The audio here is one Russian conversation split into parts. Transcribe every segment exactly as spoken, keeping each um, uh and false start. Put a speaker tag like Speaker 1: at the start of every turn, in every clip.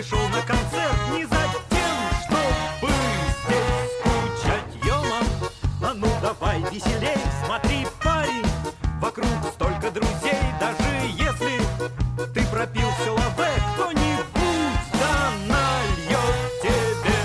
Speaker 1: пришел на концерт не за тем, чтобы здесь скучать. Йома, а ну давай веселей, смотри, парень, вокруг столько друзей. Даже если ты пропил все лаве, кто-нибудь да нальет тебе.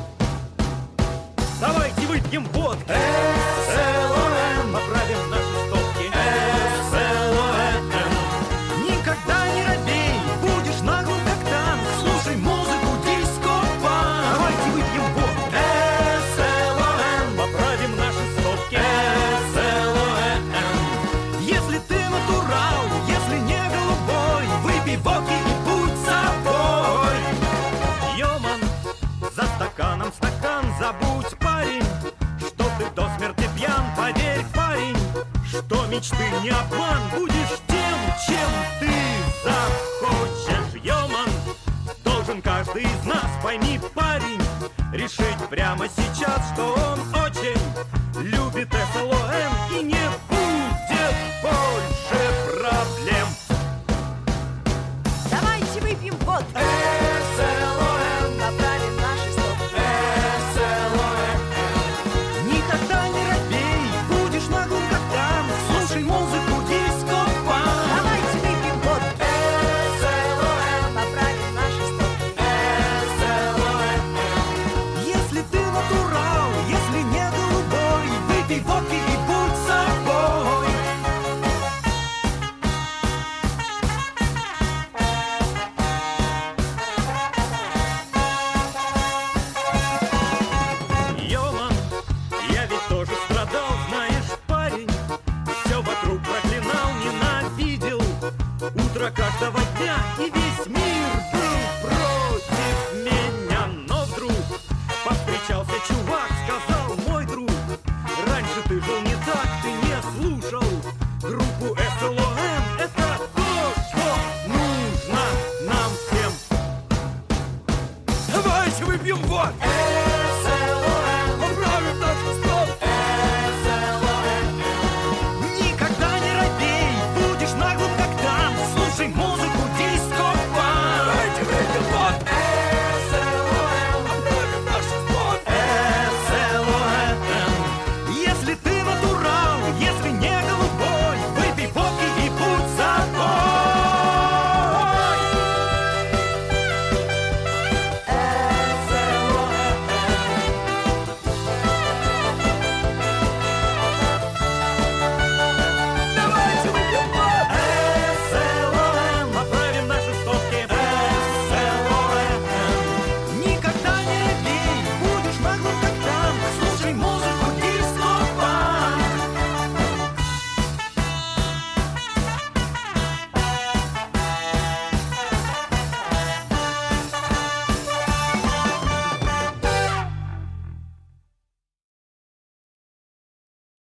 Speaker 1: Давайте выпьем водки, эс эл о эм, поправим наши стопки, эс эл о эм. Никогда не робей, будешь наглым как танк, слушай музыку диско-панк. Давайте выпьем водки, эс эл о эм, поправим наши стопки, эс эл о эм. Если ты натурал, если не голубой, выпей водки и будь собой. Йоман, за стаканом стакан, забудь, парень, что ты до смерти пьян. Поверь, парень, что мечты не обман, будешь тем, чем ты захочешь. Йоман, должен каждый из нас, пойми, парень, решить прямо сейчас, что он очень любит эс эл о эм и не будет больше проблем.
Speaker 2: Давайте выпьем водки,
Speaker 1: эс эл о эм,
Speaker 2: поправим наши стопки.
Speaker 1: эс эл о эм. Никогда не робей, будешь наглым как танк, слушай музыку диско-панк.
Speaker 2: Давайте выпьем водки,
Speaker 1: эс эл о эм,
Speaker 2: поправим наши стопки.
Speaker 1: эс эл о эм. Если ты натурал, если не голубой, выпей водки и будь собой. Йоман, я ведь тоже страдал, знаешь, парень, все вокруг проклинал, ненавидел утро каждого дня, и весь мир был против меня. Но вдруг повстречался чувак, сказал: мой друг, раньше ты жил не так, ты не слушал группу эс эл о эм. Это то, что нужно нам всем. Давайте выпьем водки.